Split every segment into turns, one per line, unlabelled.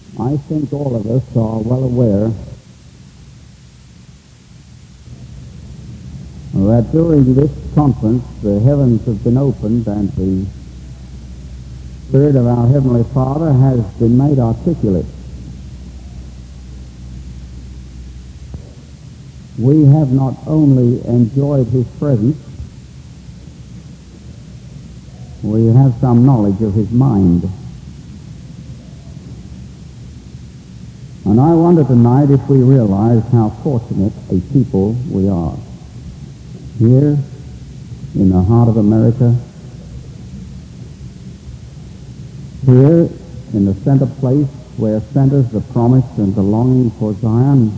I think all of us are well aware that during this conference the heavens have been opened and the Spirit of our Heavenly Father has been made articulate. We have not only enjoyed His presence, we have some knowledge of His mind. And I wonder tonight if we realize how fortunate a people we are. Here, in the heart of America, here in the center place where centers the promise and the longing for Zion,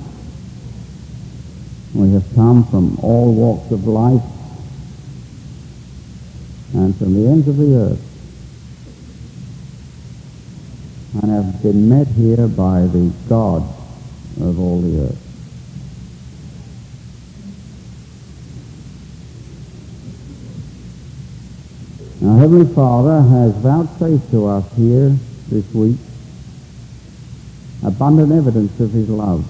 we have come from all walks of life and from the ends of the earth, and have been met here by the God of all the earth. Our Heavenly Father has vouchsafed to us here this week abundant evidence of His love.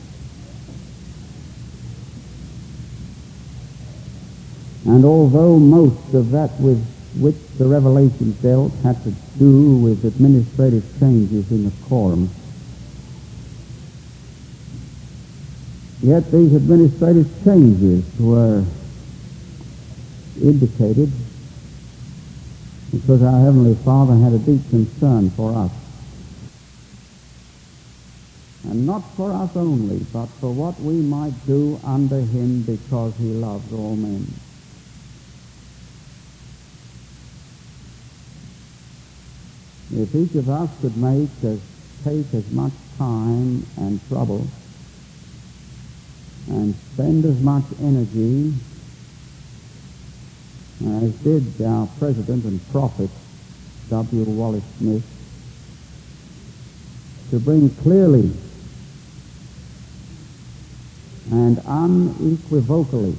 And although most of that with which the revelation dealt had to do with administrative changes in the quorum, yet these administrative changes were indicated because our Heavenly Father had a deep concern for us. And not for us only, but for what we might do under Him because He loves all men. If each of us could take as much time and trouble and spend as much energy as did our President and Prophet, W. Wallace Smith, to bring clearly and unequivocally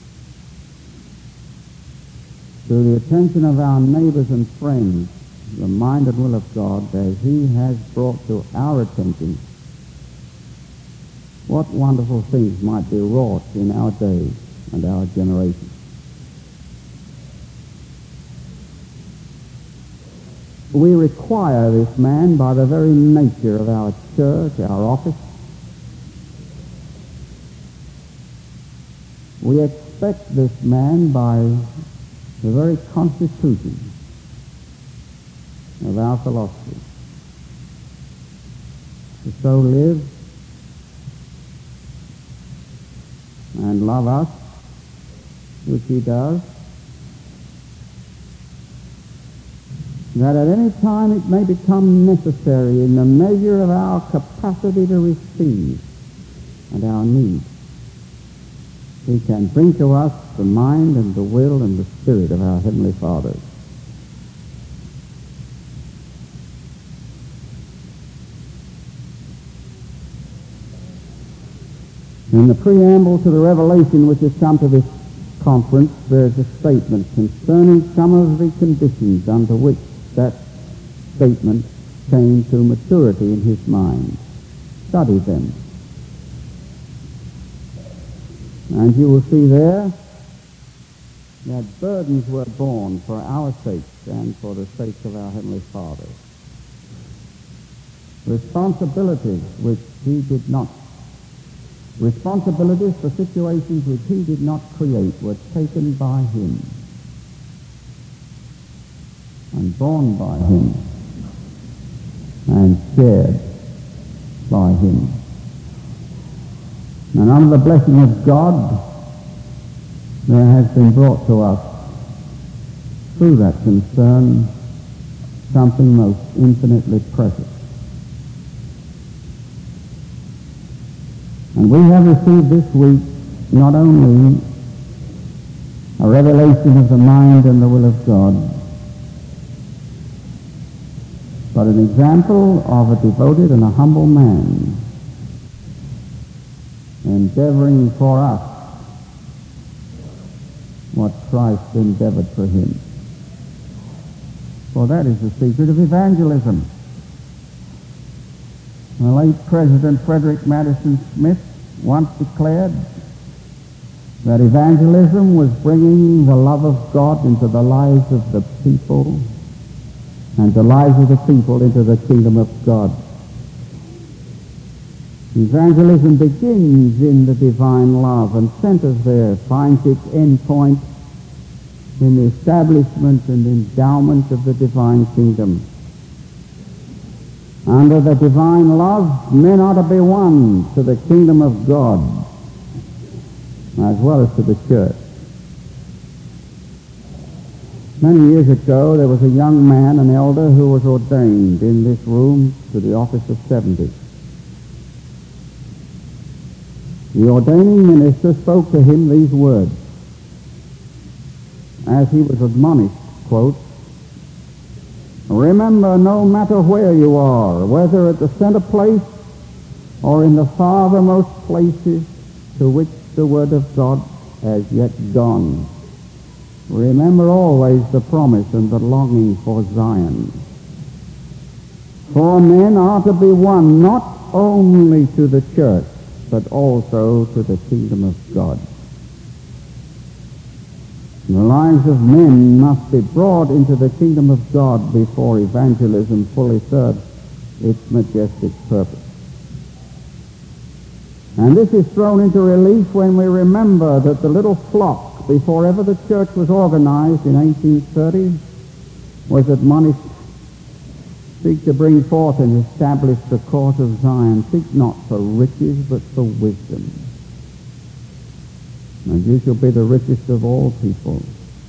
to the attention of our neighbors and friends the mind and will of God as He has brought to our attention, what wonderful things might be wrought in our day and our generation. We require this man by the very nature of our church, our office. We expect this man by the very constitution of our philosophy to so live and love us, which he does, that at any time it may become necessary in the measure of our capacity to receive and our need, he can bring to us the mind and the will and the spirit of our Heavenly Father. In the preamble to the revelation which has come to this conference, there is a statement concerning some of the conditions under which that statement came to maturity in his mind. Study them. And you will see there that burdens were borne for our sakes and for the sakes of our Heavenly Father. Responsibilities for situations which he did not create were taken by him and borne by him and shared by him. And under the blessing of God, there has been brought to us through that concern something most infinitely precious. And we have received this week not only a revelation of the mind and the will of God, but an example of a devoted and a humble man endeavoring for us what Christ endeavored for him. For that is the secret of evangelism. The late President Frederick Madison Smith once declared that evangelism was bringing the love of God into the lives of the people and the lives of the people into the kingdom of God. Evangelism begins in the divine love and centers there, finds its end point in the establishment and endowment of the divine kingdom. Under the divine love, men are to be won to the kingdom of God as well as to the church. Many years ago, there was a young man, an elder, who was ordained in this room to the office of 70. The ordaining minister spoke to him these words as he was admonished, quote, "Remember, no matter where you are, whether at the center place or in the farthermost places to which the word of God has yet gone, remember always the promise and the longing for Zion. For men are to be won not only to the church, but also to the kingdom of God." The lives of men must be brought into the kingdom of God before evangelism fully serves its majestic purpose. And this is thrown into relief when we remember that the little flock, before ever the church was organized in 1830, was admonished, "Seek to bring forth and establish the cause of Zion. Seek not for riches, but for wisdom. And you shall be the richest of all people."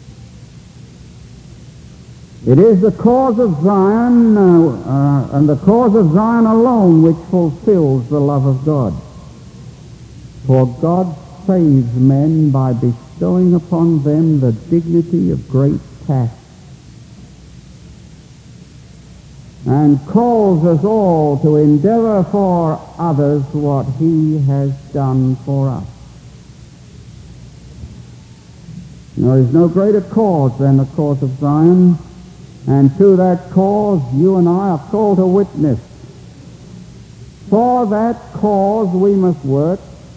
It is the cause of Zion, and the cause of Zion alone, which fulfills the love of God. For God saves men by bestowing upon them the dignity of great tasks, and calls us all to endeavor for others what he has done for us. There is no greater cause than the cause of Zion, and to that cause you and I are called to witness. For that cause we must work,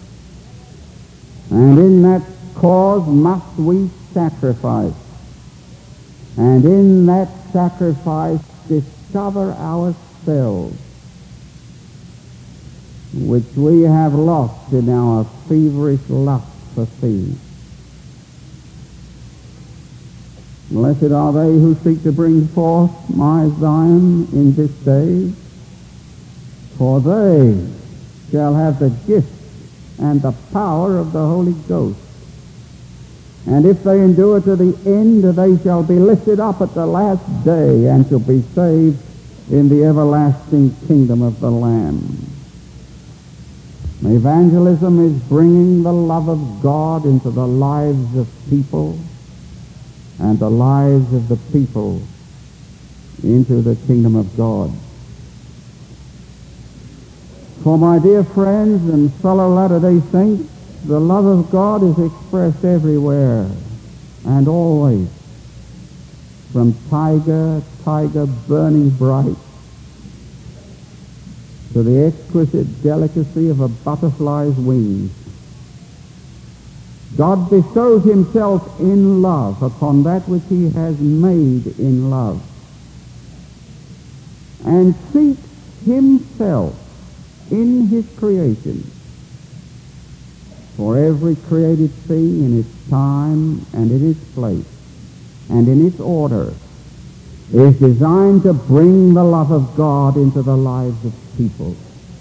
and in that cause must we sacrifice, and in that sacrifice discover ourselves, which we have lost in our feverish lust for things. Blessed are they who seek to bring forth my Zion in this day, for they shall have the gift and the power of the Holy Ghost. And if they endure to the end, they shall be lifted up at the last day and shall be saved in the everlasting kingdom of the Lamb. Evangelism is bringing the love of God into the lives of people and the lives of the people into the kingdom of God. For my dear friends and fellow Latter-day Saints, the love of God is expressed everywhere and always, from tiger burning bright to the exquisite delicacy of a butterfly's wings. God bestows himself in love upon that which he has made in love, and seeks himself in his creation for every created thing in its time and in its place and in its order is designed to bring the love of God into the lives of people.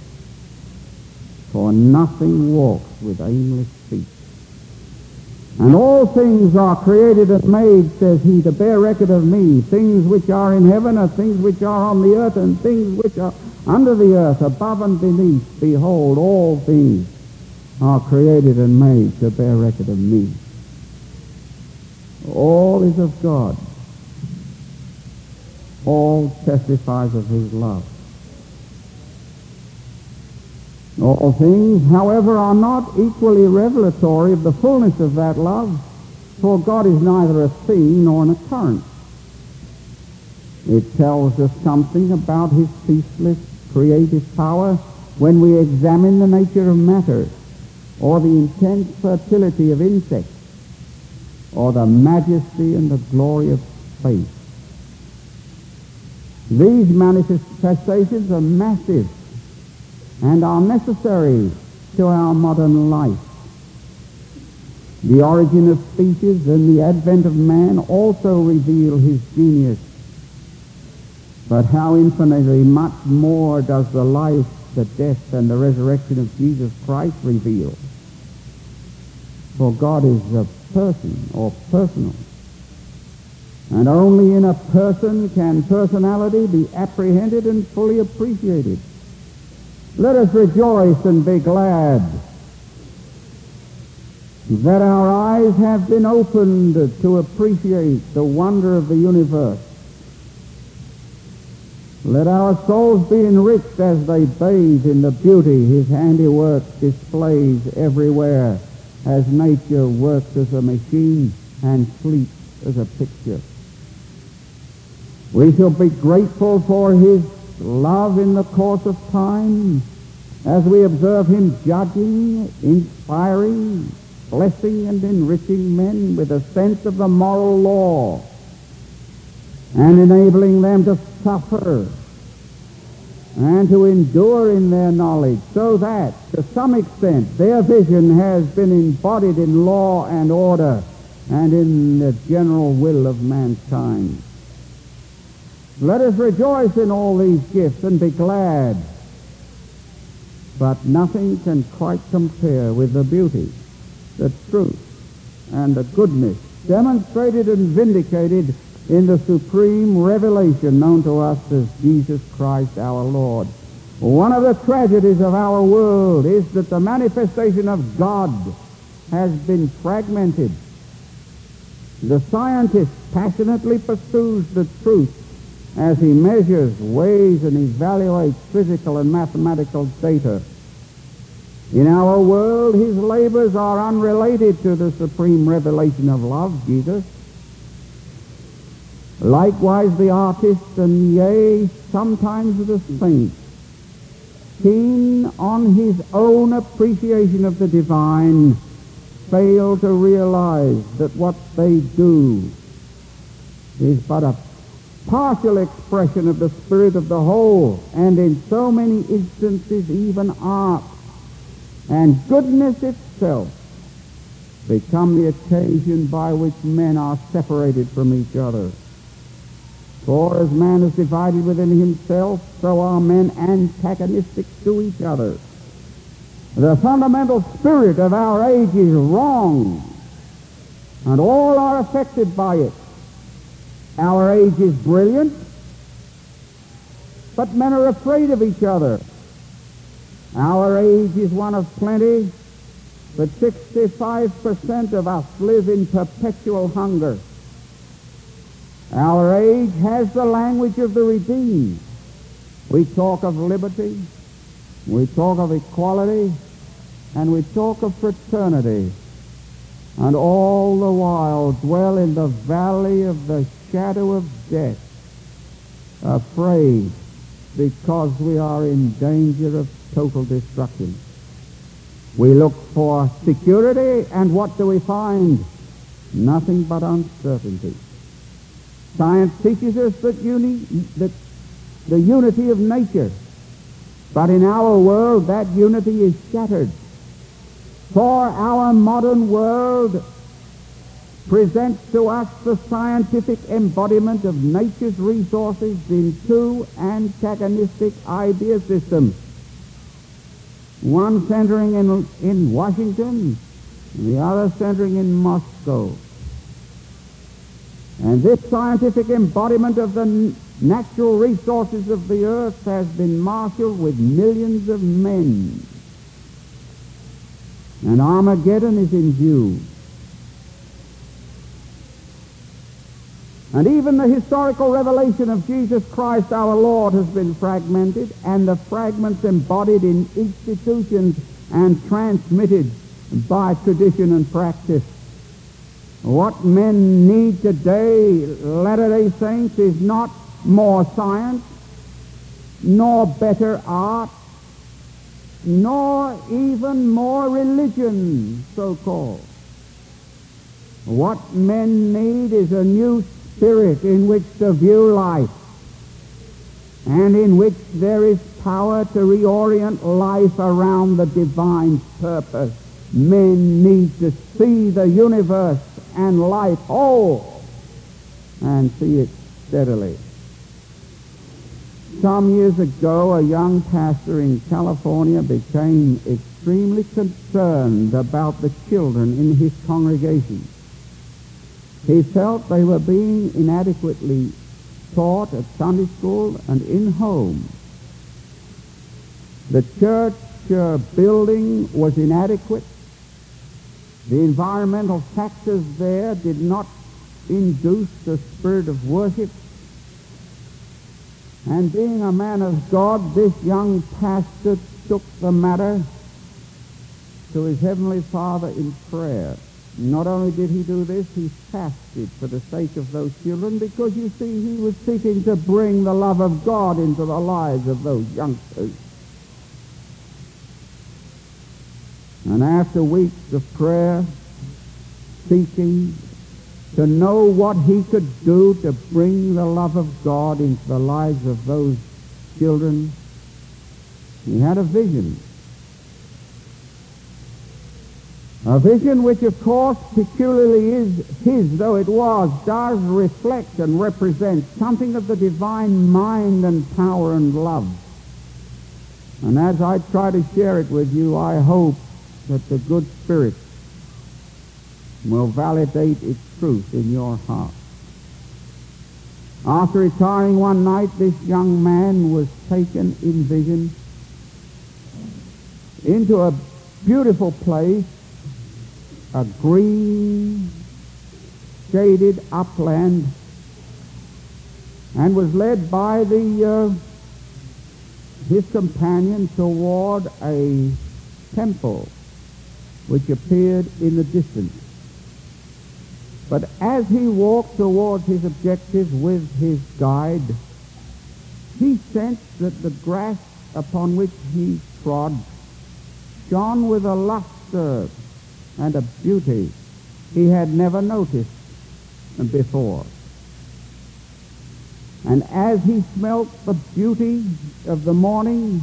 For nothing walks with aimless feet. And all things are created and made, says he, to bear record of me. Things which are in heaven and things which are on the earth and things which are under the earth, above and beneath. Behold, all things are created and made to bear record of me. All is of God. All testifies of his love. All things, however, are not equally revelatory of the fullness of that love, for God is neither a thing nor an occurrence. It tells us something about his ceaseless creative power when we examine the nature of matter, or the intense fertility of insects, or the majesty and the glory of space. These manifestations are massive and are necessary to our modern life. The origin of species and the advent of man also reveal his genius. But how infinitely much more does the life, the death, and the resurrection of Jesus Christ reveal? For God is a person, or personal. And only in a person can personality be apprehended and fully appreciated. Let us rejoice and be glad that our eyes have been opened to appreciate the wonder of the universe. Let our souls be enriched as they bathe in the beauty his handiwork displays everywhere, as nature works as a machine and sleeps as a picture. We shall be grateful for his love in the course of time as we observe him judging, inspiring, blessing, and enriching men with a sense of the moral law and enabling them to suffer and to endure in their knowledge, so that, to some extent, their vision has been embodied in law and order and in the general will of mankind. Let us rejoice in all these gifts and be glad, but nothing can quite compare with the beauty, the truth, and the goodness demonstrated and vindicated in the supreme revelation known to us as Jesus Christ our Lord. One of the tragedies of our world is that the manifestation of God has been fragmented. The scientist passionately pursues the truth as he measures, weighs, and evaluates physical and mathematical data. In our world, his labors are unrelated to the supreme revelation of love, Jesus. Likewise, the artist, and yea, sometimes the saint, keen on his own appreciation of the divine, fail to realize that what they do is but a partial expression of the spirit of the whole, and in so many instances even art and goodness itself become the occasion by which men are separated from each other. For as man is divided within himself, so are men antagonistic to each other. The fundamental spirit of our age is wrong, and all are affected by it. Our age is brilliant, but men are afraid of each other. Our age is one of plenty, but 65% of us live in perpetual hunger. Our age has the language of the redeemed. We talk of liberty, we talk of equality, and we talk of fraternity, and all the while dwell in the valley of the shadow of death, afraid because we are in danger of total destruction. We look for security, and what do we find? Nothing but uncertainty. Science teaches us that the unity of nature, but in our world that unity is shattered. For our modern world presents to us the scientific embodiment of nature's resources in two antagonistic idea systems, one centering in Washington and the other centering in Moscow. And this scientific embodiment of the natural resources of the earth has been marshaled with millions of men. And Armageddon is in view. And even the historical revelation of Jesus Christ our Lord has been fragmented, and the fragments embodied in institutions and transmitted by tradition and practice. What men need today, Latter-day Saints, is not more science, nor better art, nor even more religion, so-called. What men need is a new spirit in which to view life, and in which there is power to reorient life around the divine purpose. Men need to see the universe and life whole, and see it steadily. Some years ago, a young pastor in California became extremely concerned about the children in his congregation. He felt they were being inadequately taught at Sunday school and in home. The church building was inadequate. The environmental factors there did not induce the spirit of worship. And being a man of God, this young pastor took the matter to his Heavenly Father in prayer. Not only did he do this, he fasted for the sake of those children, because you see, he was seeking to bring the love of God into the lives of those youngsters. And after weeks of prayer, seeking to know what he could do to bring the love of God into the lives of those children, he had a vision. A vision which, of course, peculiarly is his, though it was, does reflect and represent something of the divine mind and power and love. And as I try to share it with you, I hope that the good Spirit will validate its truth in your heart. After retiring one night, this young man was taken in vision into a beautiful place, a green, shaded upland, and was led by his companion toward a temple which appeared in the distance. But as he walked towards his objective with his guide, he sensed that the grass upon which he trod shone with a luster and a beauty he had never noticed before. And as he smelt the beauty of the morning,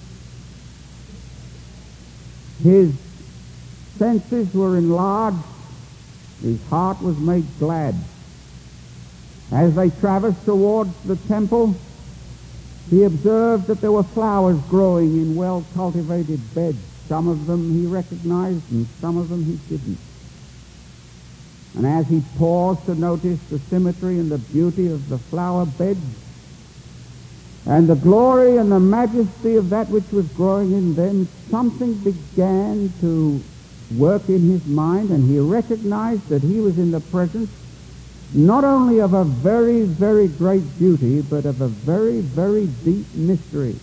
his senses were enlarged, his heart was made glad. As they traversed towards the temple, he observed that there were flowers growing in well-cultivated beds. Some of them he recognized, and some of them he didn't. And as he paused to notice the symmetry and the beauty of the flower beds, and the glory and the majesty of that which was growing in them, something began to work in his mind, and he recognized that he was in the presence not only of a very, very great beauty, but of a very, very deep mystery.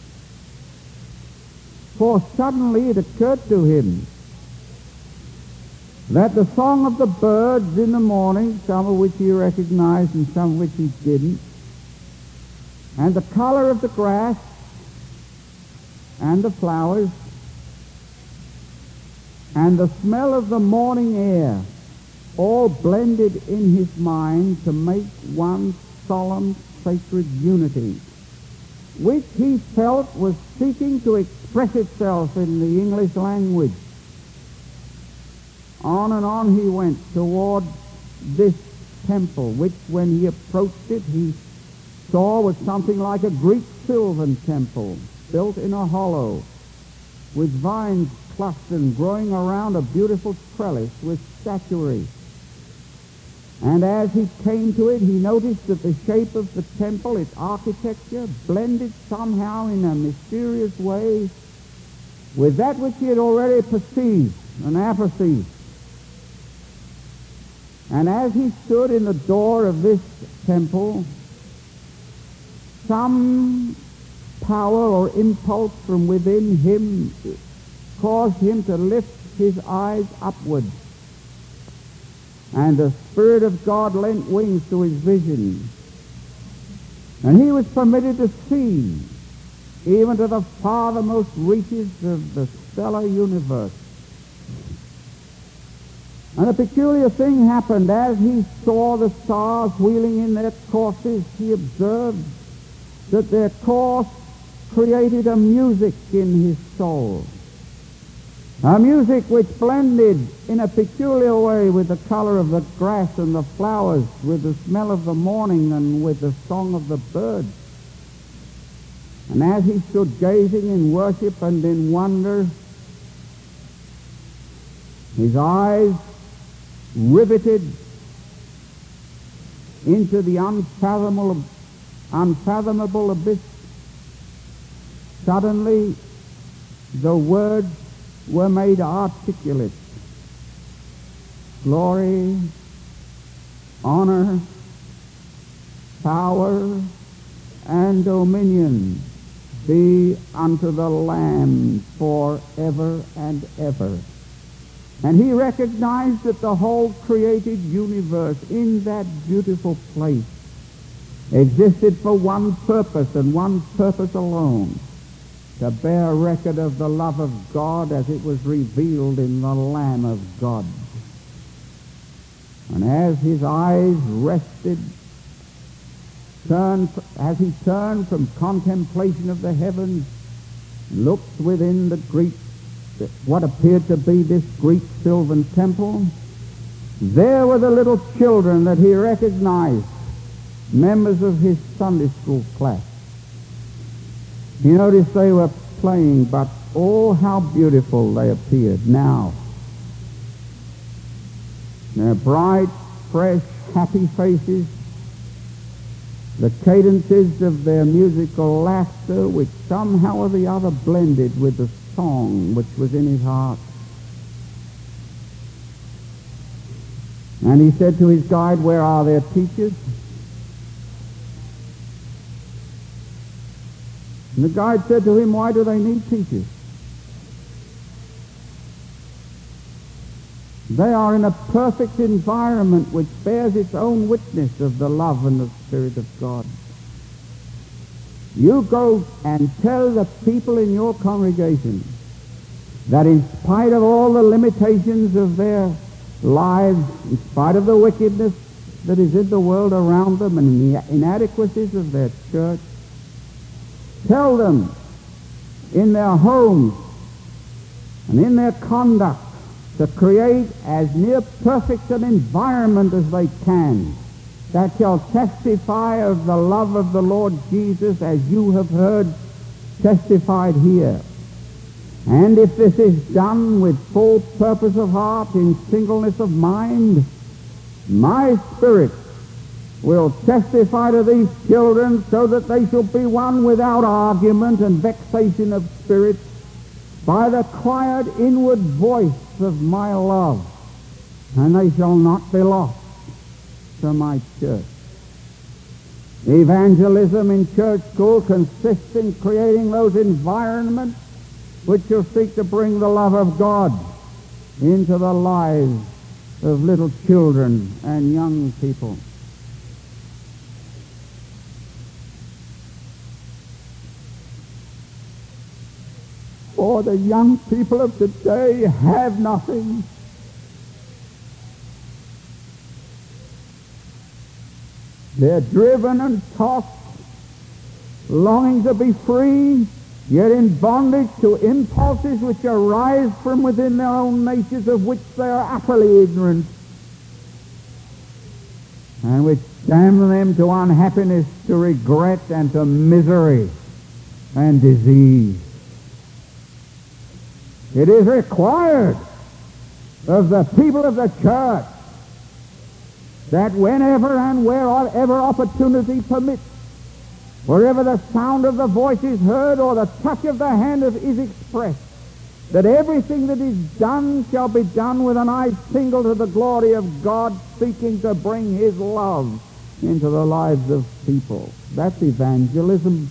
For suddenly it occurred to him that the song of the birds in the morning, some of which he recognized and some of which he didn't, and the color of the grass and the flowers and the smell of the morning air all blended in his mind to make one solemn, sacred unity, which he felt was seeking to express itself in the English language. On and on he went toward this temple, which when he approached it, he saw was something like a Greek sylvan temple built in a hollow, with vines clustering, growing around a beautiful trellis with statuary. And as he came to it, he noticed that the shape of the temple, its architecture, blended somehow in a mysterious way with that which he had already perceived and apperceived. And as he stood in the door of this temple, some power or impulse from within him caused him to lift his eyes upward. And the Spirit of God lent wings to his vision. And he was permitted to see even to the farthermost reaches of the stellar universe. And a peculiar thing happened. As he saw the stars wheeling in their courses, he observed that their course created a music in his soul. A music which blended in a peculiar way with the color of the grass and the flowers, with the smell of the morning and with the song of the birds. And as he stood gazing in worship and in wonder, his eyes riveted into the unfathomable abyss, suddenly the words were made articulate. Glory, honor, power, and dominion be unto the Lamb forever and ever. And he recognized that the whole created universe in that beautiful place existed for one purpose and one purpose alone: to bear record of the love of God as it was revealed in the Lamb of God. And as his eyes rested, as he turned from contemplation of the heavens, looked within the Greek, what appeared to be this Greek sylvan temple, there were the little children that he recognized, members of his Sunday school class. He noticed they were playing, but oh, how beautiful they appeared now. Their bright, fresh, happy faces, the cadences of their musical laughter, which somehow or the other blended with the song which was in his heart. And he said to his guide, "Where are their teachers?" And the guide said to him, "Why do they need teachers? They are in a perfect environment which bears its own witness of the love and the Spirit of God. You go and tell the people in your congregation that in spite of all the limitations of their lives, in spite of the wickedness that is in the world around them and the inadequacies of their church, tell them in their homes and in their conduct to create as near perfect an environment as they can that shall testify of the love of the Lord Jesus as you have heard testified here. And if this is done with full purpose of heart, in singleness of mind, my Spirit will testify to these children so that they shall be one without argument and vexation of spirit by the quiet inward voice of my love, and they shall not be lost to my church." Evangelism in church school consists in creating those environments which shall seek to bring the love of God into the lives of little children and young people. For the young people of today have nothing. They're driven and tossed, longing to be free, yet in bondage to impulses which arise from within their own natures, of which they are utterly ignorant, and which damn them to unhappiness, to regret, and to misery and disease. It is required of the people of the church that whenever and wherever opportunity permits, wherever the sound of the voice is heard or the touch of the hand is expressed, that everything that is done shall be done with an eye single to the glory of God, seeking to bring His love into the lives of people. That's evangelism.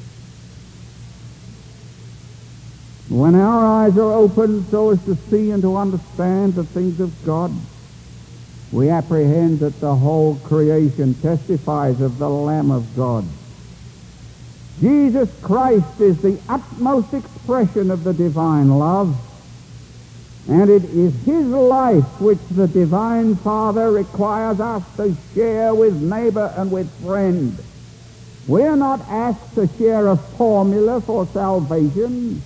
When our eyes are opened so as to see and to understand the things of God, we apprehend that the whole creation testifies of the Lamb of God. Jesus Christ is the utmost expression of the divine love, and it is his life which the divine Father requires us to share with neighbor and with friend. We are not asked to share a formula for salvation.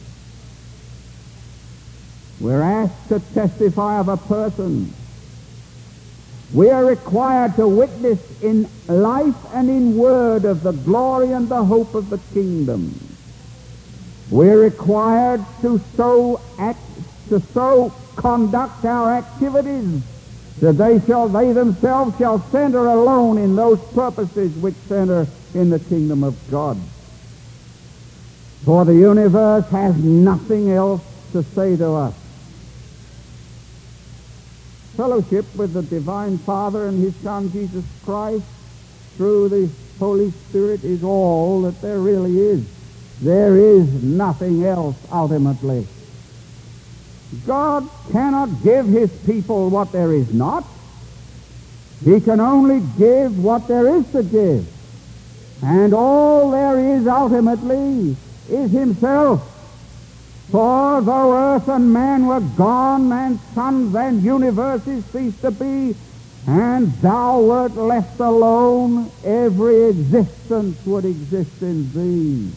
We're asked to testify of a person. We are required to witness in life and in word of the glory and the hope of the kingdom. We're required to so conduct our activities that they themselves shall center alone in those purposes which center in the kingdom of God. For the universe has nothing else to say to us. Fellowship with the divine Father and his Son Jesus Christ through the Holy Spirit is all that there really is. There is nothing else ultimately. God cannot give his people what there is not. He can only give what there is to give. And all there is ultimately is himself. For though earth and man were gone, and suns and universes ceased to be, and thou wert left alone, every existence would exist in thee.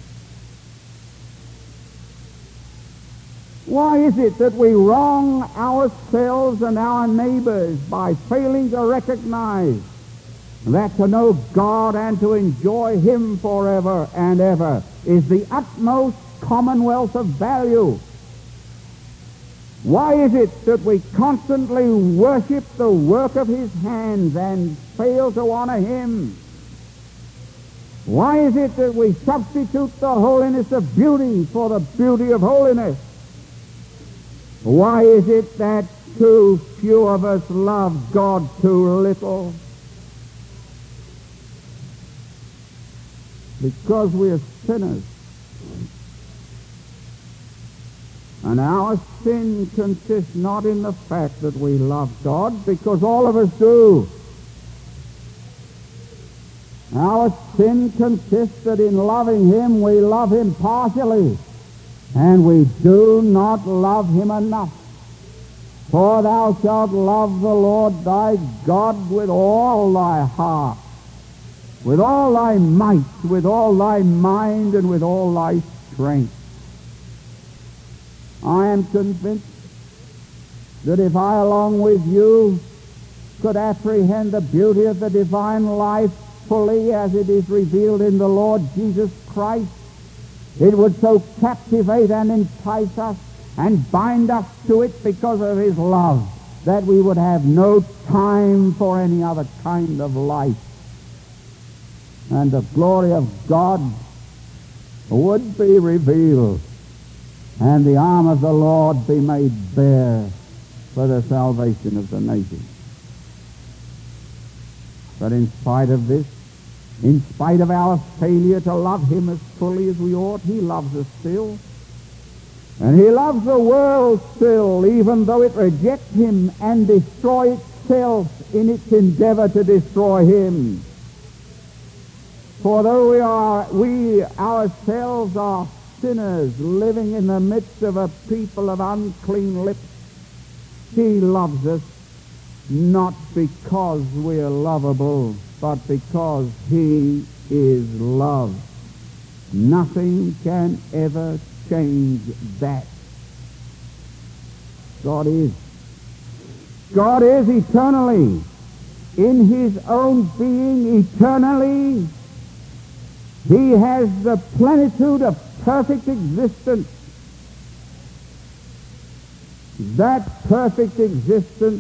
Why is it that we wrong ourselves and our neighbors by failing to recognize that to know God and to enjoy him forever and ever is the utmost commonwealth of value? Why is it that we constantly worship the work of his hands and fail to honor him? Why is it that we substitute the holiness of beauty for the beauty of holiness? Why is it that too few of us love God too little? Because we are sinners. And our sin consists not in the fact that we love God, because all of us do. Our sin consists that in loving him, we love him partially, and we do not love him enough. For thou shalt love the Lord thy God with all thy heart, with all thy might, with all thy mind, and with all thy strength. I am convinced that if I, along with you, could apprehend the beauty of the divine life fully as it is revealed in the Lord Jesus Christ, it would so captivate and entice us and bind us to it because of his love that we would have no time for any other kind of life. And the glory of God would be revealed, and the arm of the Lord be made bare for the salvation of the nations. But in spite of this, in spite of our failure to love him as fully as we ought, he loves us still. And he loves the world still, even though it rejects him and destroy itself in its endeavor to destroy him. For though we ourselves are sinners living in the midst of a people of unclean lips, he loves us not because we are lovable, but because he is love. Nothing can ever change that. God is eternally, in his own being eternally. He has the plenitude of perfect existence. That perfect existence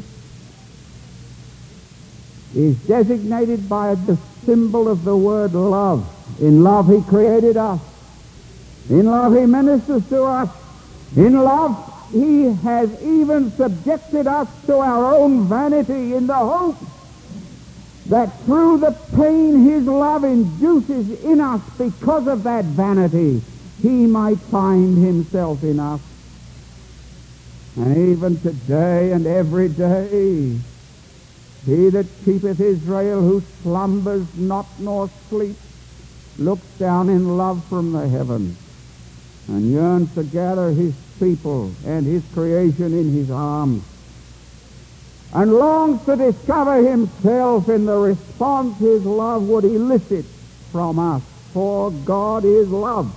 is designated by the symbol of the word love. In love he created us. In love he ministers to us. In love he has even subjected us to our own vanity in the hope that through the pain his love induces in us because of that vanity, he might find himself in us. And even today and every day, he that keepeth Israel, who slumbers not nor sleeps, looks down in love from the heavens and yearns to gather his people and his creation in his arms, and longs to discover himself in the response his love would elicit from us. For God is love.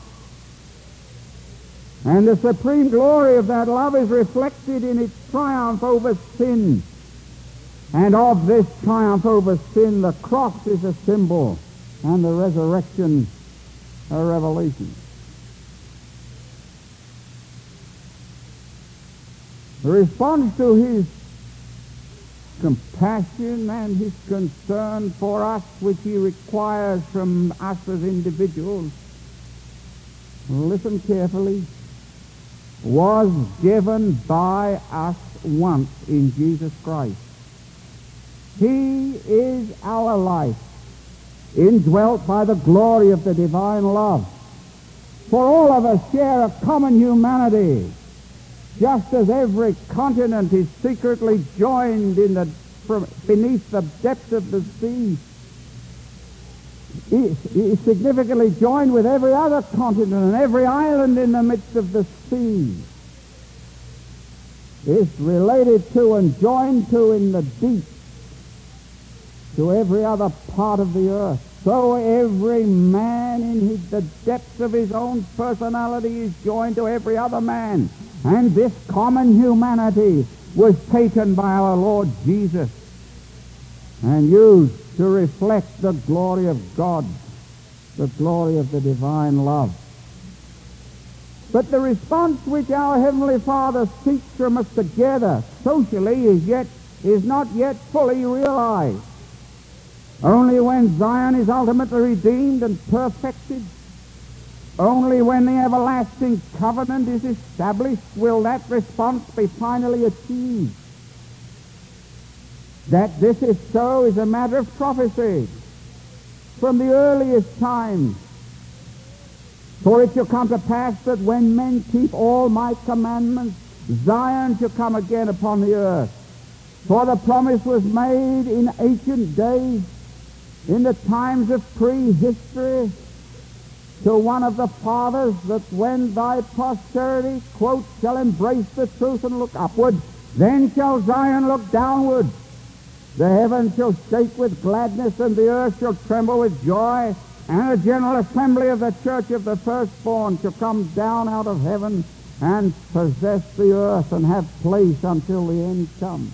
And the supreme glory of that love is reflected in its triumph over sin. And of this triumph over sin, the cross is a symbol, and the resurrection a revelation. The response to his compassion and his concern for us, which he requires from us as individuals, listen carefully, was given by us once in Jesus Christ. He is our life, indwelt by the glory of the divine love. For all of us share a common humanity, just as every continent is secretly joined beneath the depths of the sea. Is significantly joined with every other continent and every island in the midst of the sea. Is related to and joined to in the deep to every other part of the earth. So every man in the depths of his own personality is joined to every other man. And this common humanity was taken by our Lord Jesus and used to reflect the glory of God, the glory of the divine love. But the response which our Heavenly Father seeks from us together socially is not yet fully realized. Only when Zion is ultimately redeemed and perfected, only when the everlasting covenant is established, will that response be finally achieved. That this is so is a matter of prophecy from the earliest times. For it shall come to pass that when men keep all my commandments, Zion shall come again upon the earth. For the promise was made in ancient days, in the times of prehistory, to one of the fathers, that when thy posterity, quote, shall embrace the truth and look upward, then shall Zion look downward. The heavens shall shake with gladness, and the earth shall tremble with joy, and a general assembly of the church of the firstborn shall come down out of heaven and possess the earth and have place until the end comes.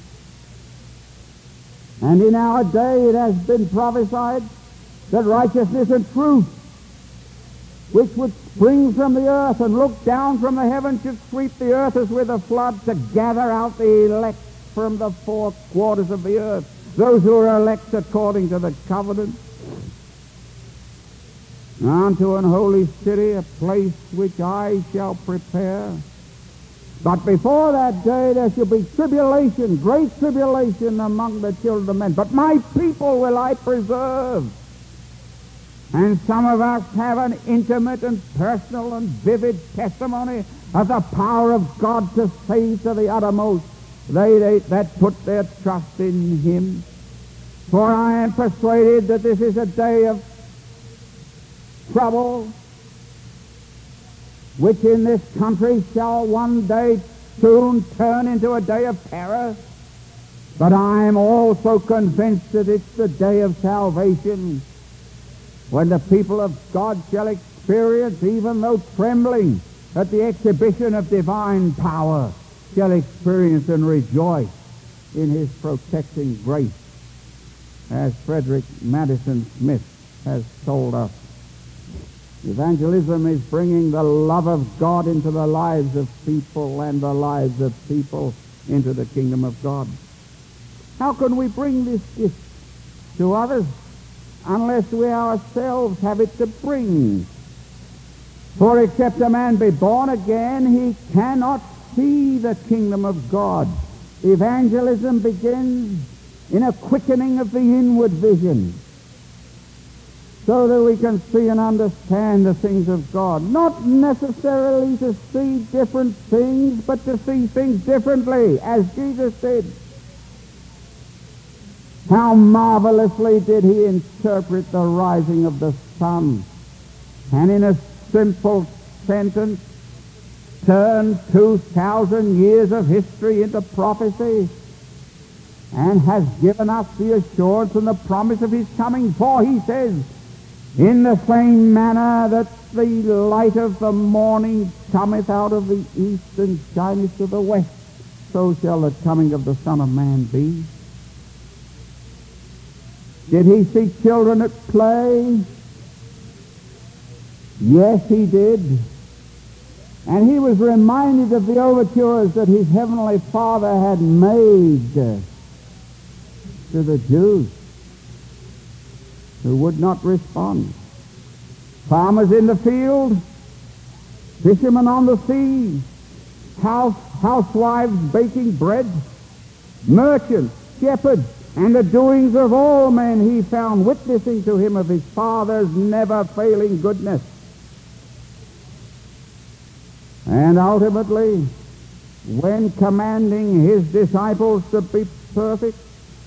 And in our day it has been prophesied that righteousness and truth, which would spring from the earth and look down from the heavens, should sweep the earth as with a flood, to gather out the elect from the four quarters of the earth, those who are elect according to the covenant, unto an holy city, a place which I shall prepare. But before that day there shall be tribulation, great tribulation among the children of men. But my people will I preserve. And some of us have an intimate and personal and vivid testimony of the power of God to save to the uttermost they that put their trust in him. For I am persuaded that this is a day of trouble, which in this country shall one day soon turn into a day of terror. But I am also convinced that it's the day of salvation, when the people of God shall experience, even though trembling at the exhibition of divine power, shall experience and rejoice in his protecting grace, as Frederick Madison Smith has told us. Evangelism is bringing the love of God into the lives of people, and the lives of people into the kingdom of God. How can we bring this gift to others unless we ourselves have it to bring? For except a man be born again, he cannot see the kingdom of God. Evangelism begins in a quickening of the inward vision, so that we can see and understand the things of God. Not necessarily to see different things, but to see things differently, as Jesus did. How marvelously did he interpret the rising of the sun and in a simple sentence turned 2,000 years of history into prophecy, and has given us the assurance and the promise of his coming. For he says, in the same manner that the light of the morning cometh out of the east and shineth to the west, so shall the coming of the Son of Man be. Did he see children at play? Yes, he did. And he was reminded of the overtures that his heavenly Father had made to the Jews who would not respond. Farmers in the field, fishermen on the sea, housewives baking bread, merchants, shepherds, and the doings of all men he found witnessing to him of his Father's never-failing goodness. And ultimately, when commanding his disciples to be perfect,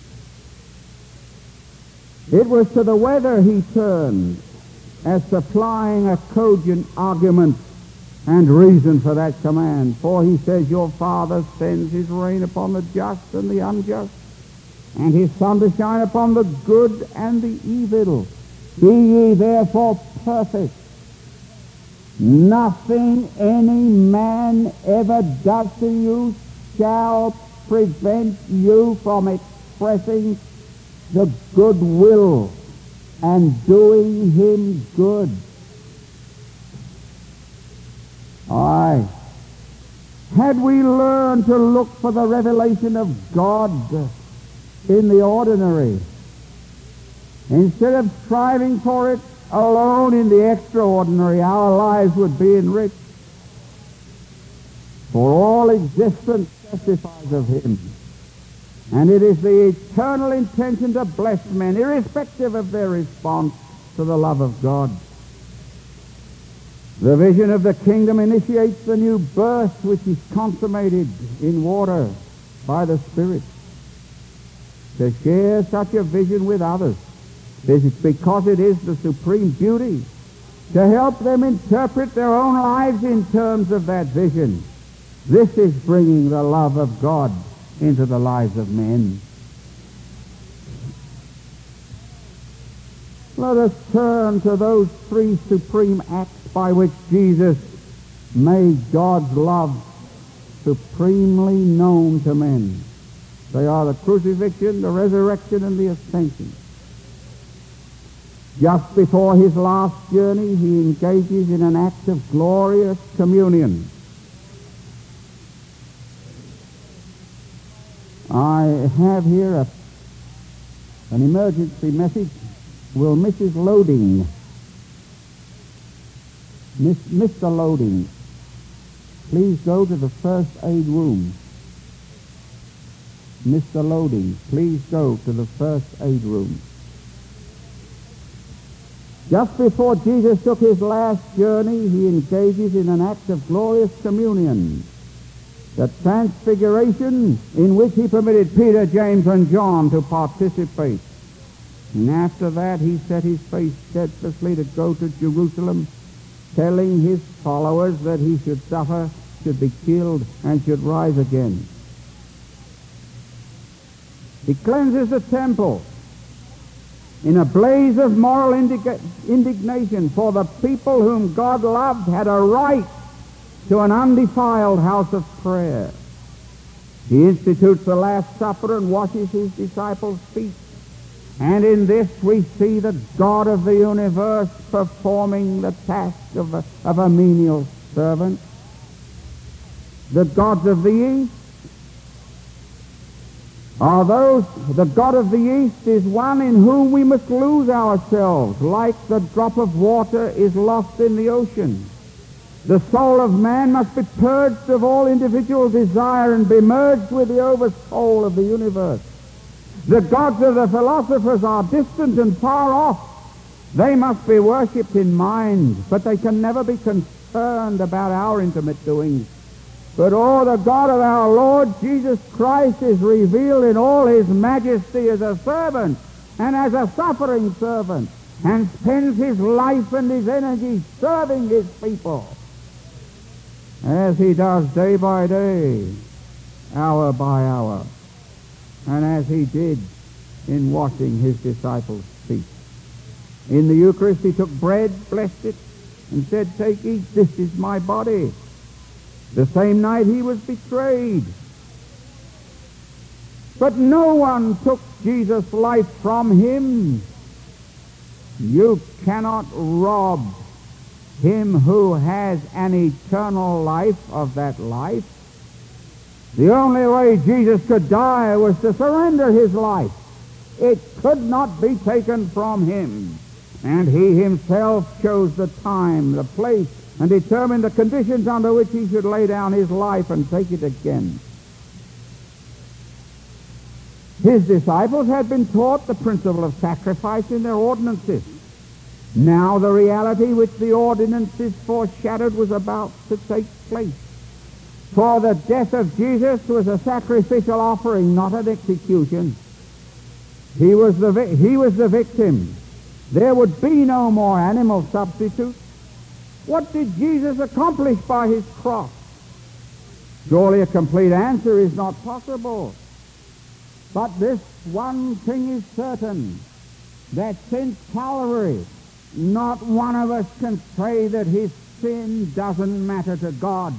it was to the weather he turned as supplying a cogent argument and reason for that command. For he says, your Father sends his rain upon the just and the unjust, and his sun to shine upon the good and the evil. Be ye therefore perfect. Nothing any man ever does to you shall prevent you from expressing the good will and doing him good. Aye. Had we learned to look for the revelation of God in the ordinary, instead of striving for it alone in the extraordinary, our lives would be enriched. For all existence testifies of him. And it is the eternal intention to bless men, irrespective of their response to the love of God. The vision of the kingdom initiates the new birth which is consummated in water by the Spirit. To share such a vision with others, this is because it is the supreme beauty, to help them interpret their own lives in terms of that vision. This is bringing the love of God into the lives of men. Let us turn to those three supreme acts by which Jesus made God's love supremely known to men. They are the crucifixion, the resurrection, and the ascension. Just before his last journey, he engages in an act of glorious communion. I have here an emergency message. Will Mrs. Loading, Mr. Loading, please go to the first aid room. Mr. Loading, please go to the first aid room. Just before Jesus took his last journey, he engages in an act of glorious communion, the transfiguration in which he permitted Peter, James, and John to participate. And after that, he set his face steadfastly to go to Jerusalem, telling his followers that he should suffer, should be killed, and should rise again. He cleanses the temple in a blaze of moral indignation, for the people whom God loved had a right to an undefiled house of prayer. He institutes the Last Supper and washes his disciples' feet. And in this we see the God of the universe performing the task of a menial servant. The gods of the East are those, the God of the East is one in whom we must lose ourselves, like the drop of water is lost in the ocean. The soul of man must be purged of all individual desire and be merged with the oversoul of the universe. The gods of the philosophers are distant and far off. They must be worshipped in mind, but they can never be concerned about our intimate doings. But the God of our Lord Jesus Christ is revealed in all his majesty as a servant and as a suffering servant. and spends his life and his energy serving his people, as he does day by day, hour by hour, and as he did in washing his disciples' feet. In the Eucharist he took bread, blessed it, and said, "Take, eat, this is my body." The same night he was betrayed. But no one took Jesus' life from him. You cannot rob him who has an eternal life of that life. The only way Jesus could die was to surrender his life. It could not be taken from him. And he himself chose the time, the place, and determined the conditions under which he should lay down his life and take it again. His disciples had been taught the principle of sacrifice in their ordinances. Now the reality which the ordinances foreshadowed was about to take place. For the death of Jesus was a sacrificial offering, not an execution. He was the victim. There would be no more animal substitute. What did Jesus accomplish by his cross? Surely a complete answer is not possible. But this one thing is certain, that since Calvary, not one of us can say that his sin doesn't matter to God.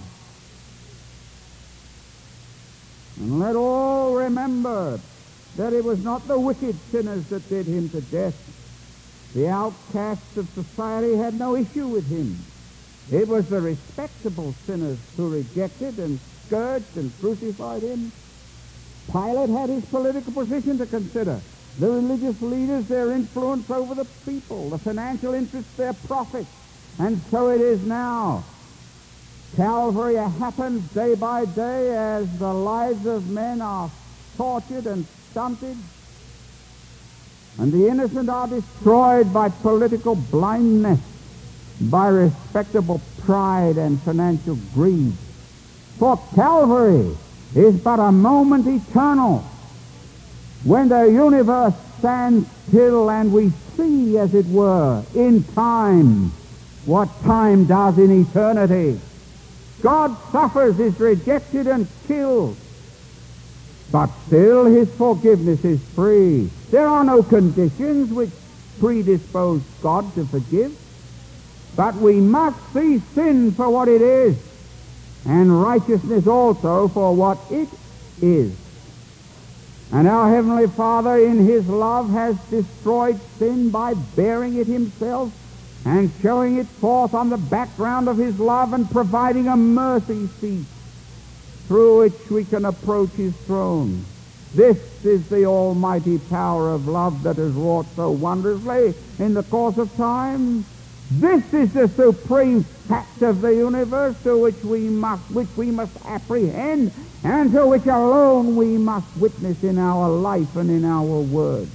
And let all remember that it was not the wicked sinners that did him to death. The outcasts of society had no issue with him. It was the respectable sinners who rejected and scourged and crucified him. Pilate had his political position to consider. The religious leaders, their influence over the people. The financial interests, their profits. And so it is now. Calvary happens day by day as the lives of men are tortured and stunted. And the innocent are destroyed by political blindness, by respectable pride and financial greed. For Calvary is but a moment eternal, when the universe stands still and we see, as it were, in time, what time does in eternity. God suffers, is rejected and killed, but still his forgiveness is free. There are no conditions which predispose God to forgive, but we must see sin for what it is, and righteousness also for what it is. And our Heavenly Father in his love has destroyed sin by bearing it himself and showing it forth on the background of his love and providing a mercy seat through which we can approach his throne. This is the almighty power of love that has wrought so wondrously in the course of time. This is the supreme fact of the universe to which we must apprehend, and to which alone we must witness in our life and in our words.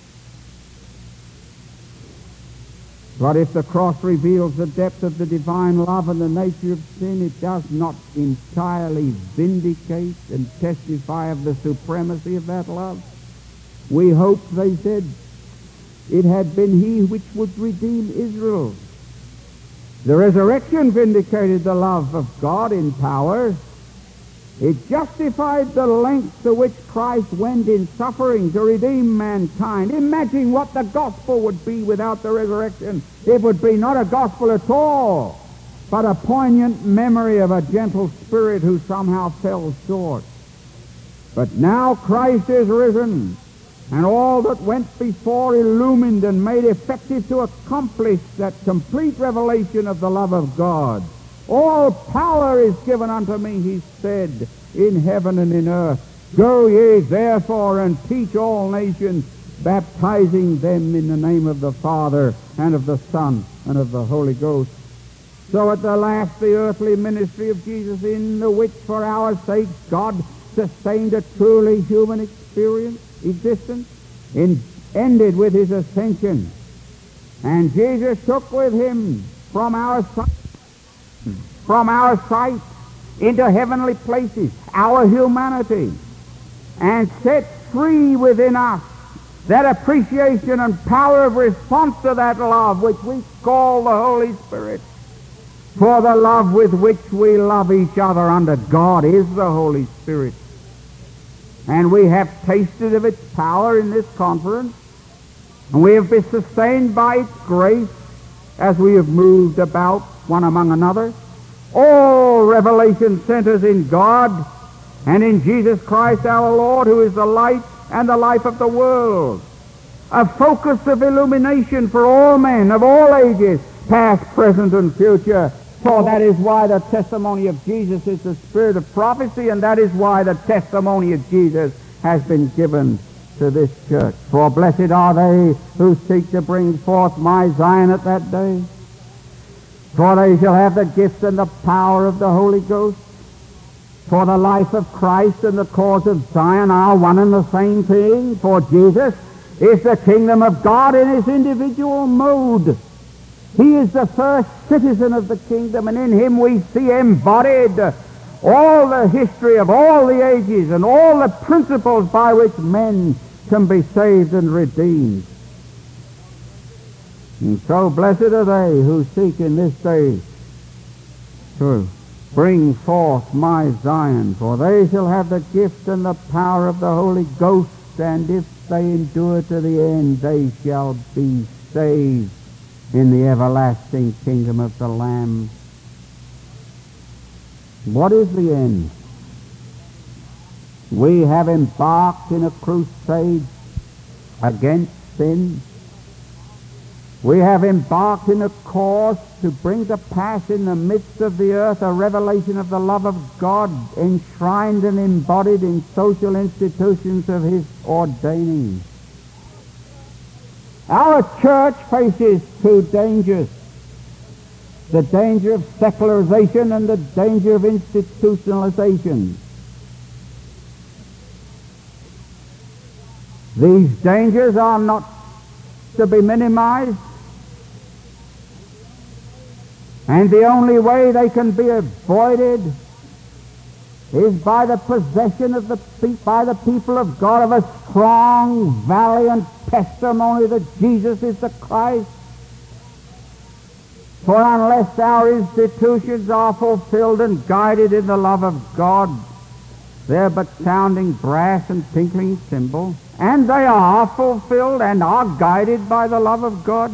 But if the cross reveals the depth of the divine love and the nature of sin, it does not entirely vindicate and testify of the supremacy of that love. We hoped, they said, it had been he which would redeem Israel. The resurrection vindicated the love of God in power. It justified the length to which Christ went in suffering to redeem mankind. Imagine what the gospel would be without the resurrection. It would be not a gospel at all, but a poignant memory of a gentle spirit who somehow fell short. But now Christ is risen, and all that went before illumined and made effective to accomplish that complete revelation of the love of God. All power is given unto me, he said, in heaven and in earth. Go ye therefore and teach all nations, baptizing them in the name of the Father and of the Son and of the Holy Ghost. So at the last the earthly ministry of Jesus, in the which for our sake God sustained a truly human existence, ended with his ascension. And Jesus took with him from our sight into heavenly places our humanity, and set free within us that appreciation and power of response to that love which we call the Holy Spirit. For the love with which we love each other under God is the Holy Spirit. And we have tasted of its power in this conference, and we have been sustained by its grace as we have moved about one among another. All revelation centers in God and in Jesus Christ our Lord, who is the light and the life of the world. A focus of illumination for all men of all ages, past, present, and future. For that is why the testimony of Jesus is the spirit of prophecy, and that is why the testimony of Jesus has been given to this church. For blessed are they who seek to bring forth my Zion at that day. For they shall have the gift and the power of the Holy Ghost. For the life of Christ and the cause of Zion are one and the same thing. For Jesus is the kingdom of God in his individual mode. He is the first citizen of the kingdom, and in him we see embodied all the history of all the ages and all the principles by which men can be saved and redeemed. And so blessed are they who seek in this day to bring forth my Zion, for they shall have the gift and the power of the Holy Ghost, and if they endure to the end, they shall be saved in the everlasting kingdom of the Lamb. What is the end? We have embarked in a crusade against sin. We have embarked in a cause to bring to pass in the midst of the earth a revelation of the love of God, enshrined and embodied in social institutions of his ordaining. Our church faces two dangers: the danger of secularization and the danger of institutionalization. These dangers are not to be minimized, and the only way they can be avoided is by the possession of by the people of God of a strong, valiant testimony that Jesus is the Christ. For unless our institutions are fulfilled and guided in the love of God, they're but sounding brass and tinkling cymbals. And they are fulfilled and are guided by the love of God.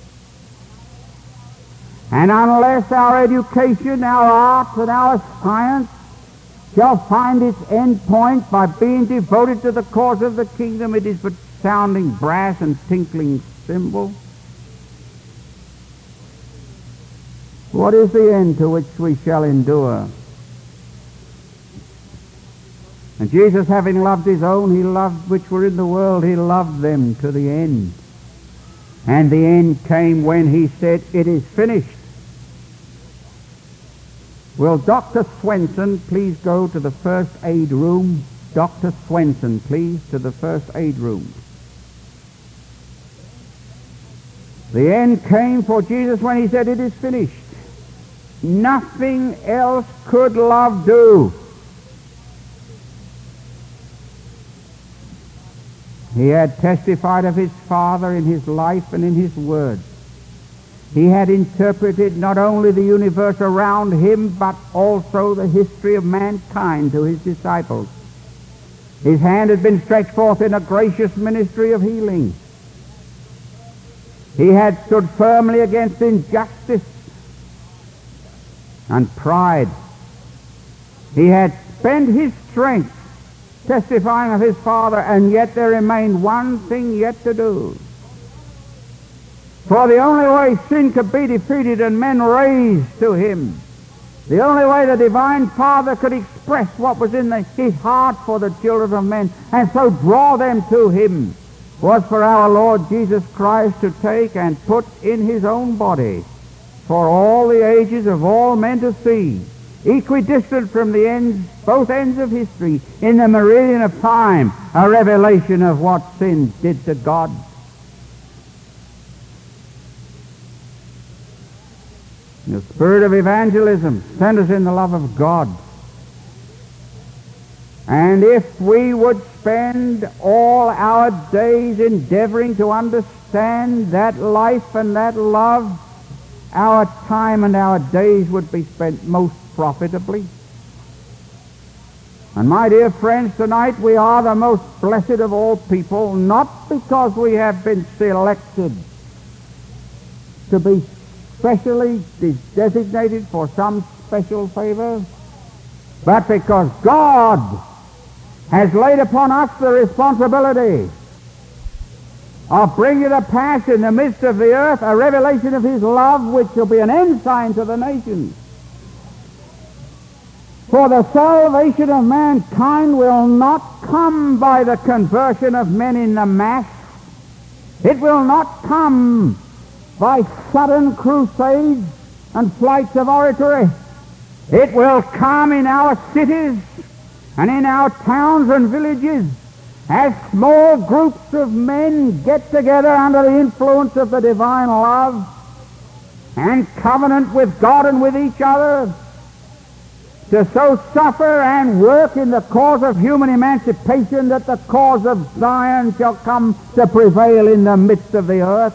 And unless our education, our arts, and our science shall find its end point by being devoted to the cause of the kingdom, it is but sounding brass and tinkling cymbals. What is the end to which we shall endure? And Jesus, having loved his own, he loved which were in the world, he loved them to the end. And the end came when he said, "It is finished." Will Dr. Swenson please go to the first aid room? Dr. Swenson, please, to the first aid room. The end came for Jesus when he said, "It is finished." Nothing else could love do. He had testified of his Father in his life and in his word. He had interpreted not only the universe around him, but also the history of mankind to his disciples. His hand had been stretched forth in a gracious ministry of healing. He had stood firmly against injustice and pride. He had spent his strength testifying of his Father, and yet there remained one thing yet to do. For the only way sin could be defeated and men raised to him, the only way the divine Father could express what was in his heart for the children of men and so draw them to him, was for our Lord Jesus Christ to take and put in his own body for all the ages of all men to see, equidistant from the ends, both ends of history, in the meridian of time, a revelation of what sin did to God. The spirit of evangelism centers in the love of God. And if we would spend all our days endeavoring to understand that life and that love, our time and our days would be spent most profitably. And my dear friends, tonight we are the most blessed of all people, not because we have been selected to be specially designated for some special favor, but because God has laid upon us the responsibility of bringing to pass in the midst of the earth a revelation of his love which will be an ensign to the nations. For the salvation of mankind will not come by the conversion of men in the mass. It will not come by sudden crusades and flights of oratory. It will come in our cities and in our towns and villages as small groups of men get together under the influence of the divine love and covenant with God and with each other to so suffer and work in the cause of human emancipation that the cause of Zion shall come to prevail in the midst of the earth.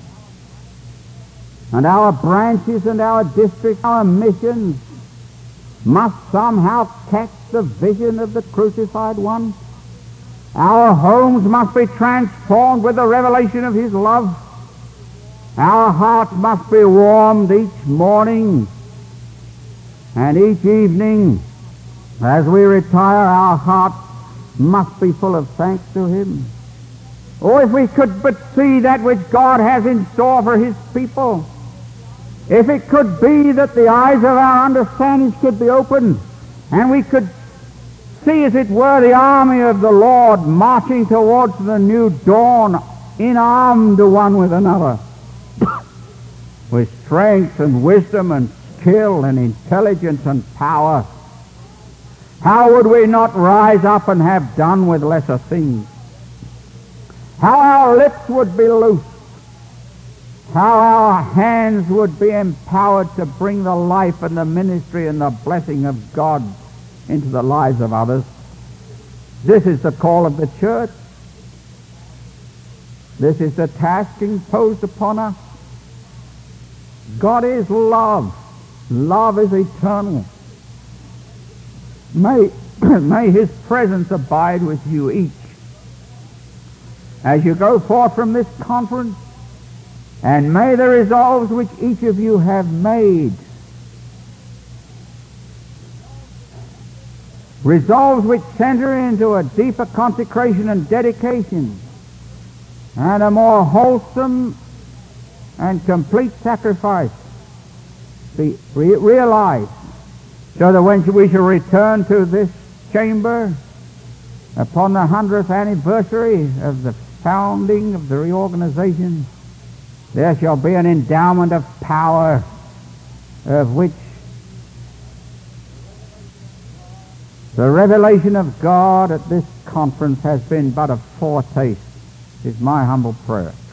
And our branches and our districts, our missions, must somehow catch the vision of the crucified one. Our homes must be transformed with the revelation of his love. Our hearts must be warmed each morning and each evening. As we retire, our hearts must be full of thanks to him. Oh, if we could but see that which God has in store for his people. If it could be that the eyes of our understandings could be opened and we could see, as it were, the army of the Lord marching towards the new dawn in armed one with another with strength and wisdom and skill and intelligence and power, how would we not rise up and have done with lesser things? How our lips would be loosed, how our hands would be empowered to bring the life and the ministry and the blessing of God into the lives of others. This is the call of the church. This is the task imposed upon us. God is love. Love is eternal. May his presence abide with you each as you go forth from this conference, and may the resolves which each of you have made, resolves which center into a deeper consecration and dedication and a more wholesome and complete sacrifice, be realized, so that when we shall return to this chamber upon the 100th anniversary of the founding of the reorganization, there shall be an endowment of power of which the revelation of God at this conference has been but a foretaste, is my humble prayer.